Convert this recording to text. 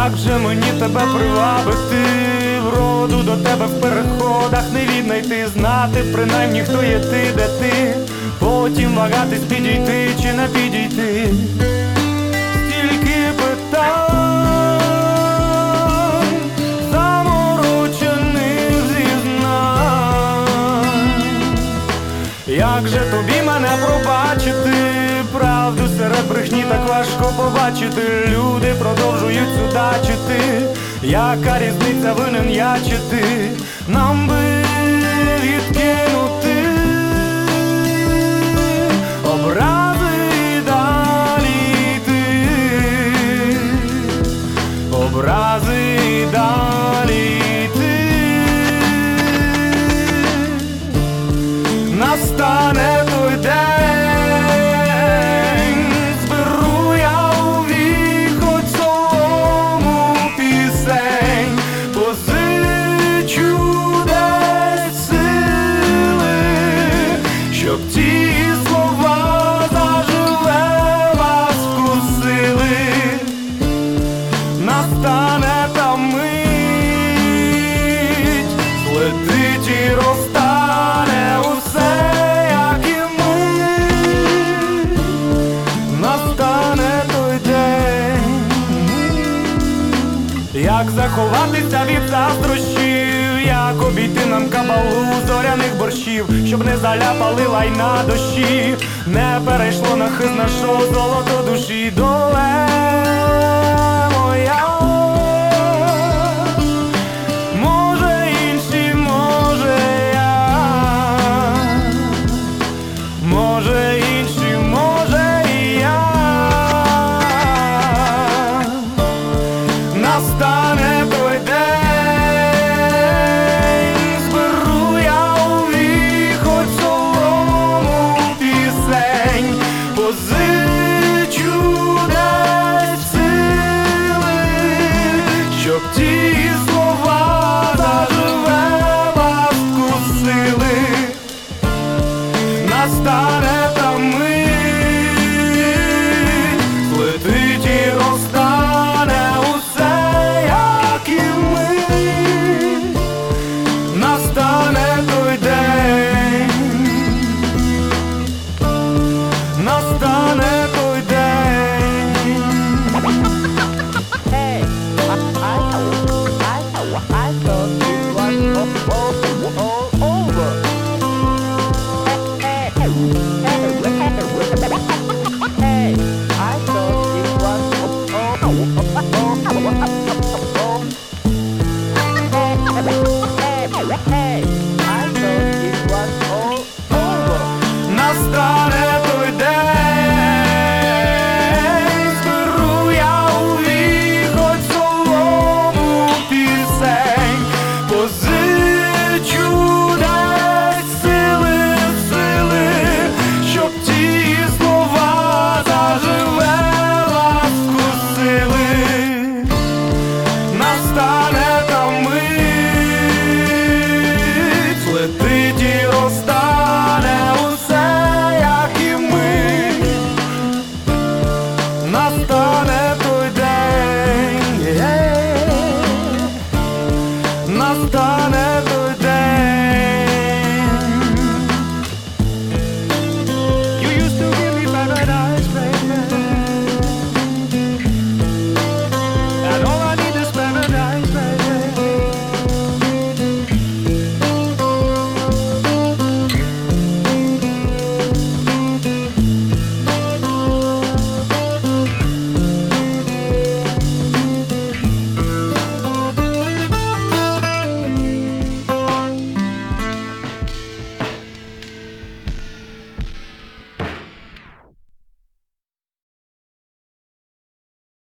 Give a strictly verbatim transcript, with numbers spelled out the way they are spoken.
Як же мені тебе привабити, вроду до тебе в переходах не віднайти, знати принаймні хто є ти, де ти, потім вагатись підійти чи не підійти. Стільки питань, заморочених зізнань. Як же тобі мене пробачити, правду серед брехні так важко побачити. Люди продовжують судачити, яка різниця, винен я чи ти. Нам би відкинути образи і далі йти, образи і далі йти. Настане той день, щоб ті слова заживе вас вкусили. Настане та мить, злетить і розтане усе, як і ми. Настане той день, як заховатися від заздрощів, як обійти нам кабалу зоряних борщів, щоб не заляпали лайна дощі, не перейшло на хист нашого золото душі. Доле моя, може інші, може я, може інші, може і я. Настане той день, позичу десь сили, щоб ті